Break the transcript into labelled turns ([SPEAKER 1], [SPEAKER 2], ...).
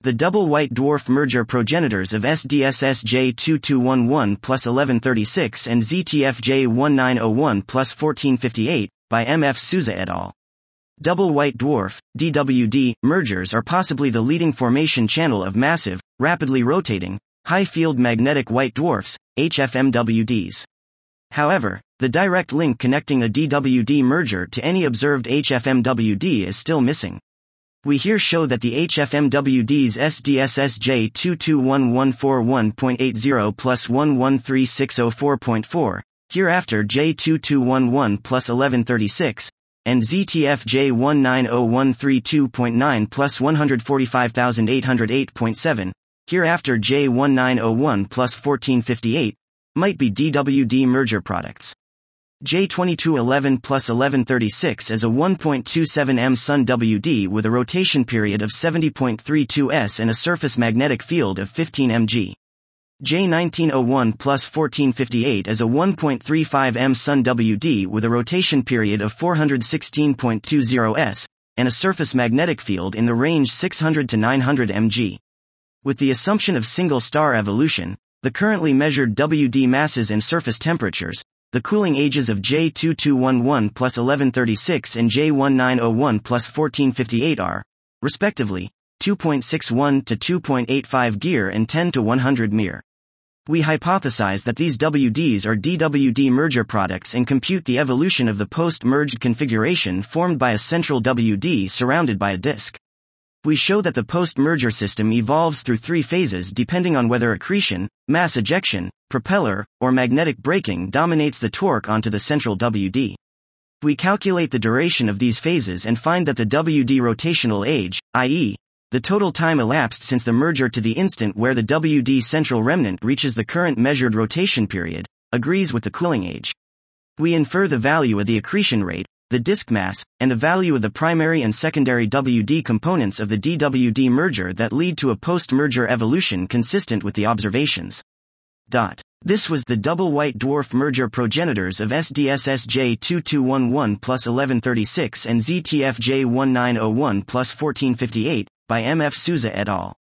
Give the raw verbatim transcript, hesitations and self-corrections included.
[SPEAKER 1] The double white dwarf merger progenitors of S D S S J two two one one plus eleven thirty-six and Z T F J one nine zero one plus fourteen fifty-eight, by M F Souza et al. Double white dwarf, D W D, mergers are possibly the leading formation channel of massive, rapidly rotating, high-field magnetic white dwarfs, H F M W Ds. However, the direct link connecting a D W D merger to any observed H F M W D is still missing. We here show that the H F M W Ds S D S S J two two one one four one point eight zero plus one one three six zero four point four, hereafter J two two one one plus eleven thirty-six, and Z T F J one nine zero one three two point nine plus one four five eight zero eight point seven, hereafter J one nine zero one plus fourteen fifty-eight, might be D W D merger products. J twenty-two eleven plus eleven thirty-six is a one point two seven M S U N W D with a rotation period of seventy point three two S and a surface magnetic field of fifteen millimeters. J nineteen oh one plus fourteen fifty-eight is a one point three five M S U N W D with a rotation period of four hundred sixteen point two zero S, and a surface magnetic field in the range six hundred to nine hundred millimeters. With the assumption of single-star evolution, the currently measured W D masses and surface temperatures, the cooling ages of J two two one one plus eleven thirty-six and J one nine zero one plus fourteen fifty-eight are, respectively, two point six one to two point eight five Gear and ten to one hundred Mir. We hypothesize that these W Ds are D W D merger products and compute the evolution of the post-merged configuration formed by a central W D surrounded by a disk. We show that the post-merger system evolves through three phases depending on whether accretion, mass ejection, propeller, or magnetic braking dominates the torque onto the central W D. We calculate the duration of these phases and find that the W D rotational age, that is, the total time elapsed since the merger to the instant where the W D central remnant reaches the current measured rotation period, agrees with the cooling age. We infer the value of the accretion rate, the disk mass, and the value of the primary and secondary W D components of the D W D merger that lead to a post-merger evolution consistent with the observations. Dot. This was the double white dwarf merger progenitors of S D S S J two two one one plus eleven thirty-six and Z T F J one nine zero one plus fourteen fifty-eight, by M F Souza et al.